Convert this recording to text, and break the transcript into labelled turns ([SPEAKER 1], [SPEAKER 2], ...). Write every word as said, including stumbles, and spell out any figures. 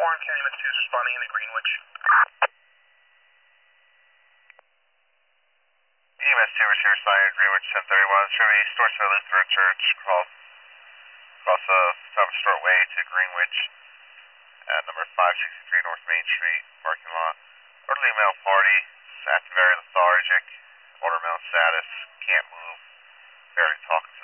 [SPEAKER 1] Warren County M X two is responding into Greenwich.
[SPEAKER 2] E M S two is here, sign Greenwich ten thirty-one. Chevy Storesville Lutheran Church, cross, cross the top of Stewart Way to Greenwich at number five sixty-three North Main Street, parking lot. Orderly male party, acting very lethargic, order male status, can't move, very talkative.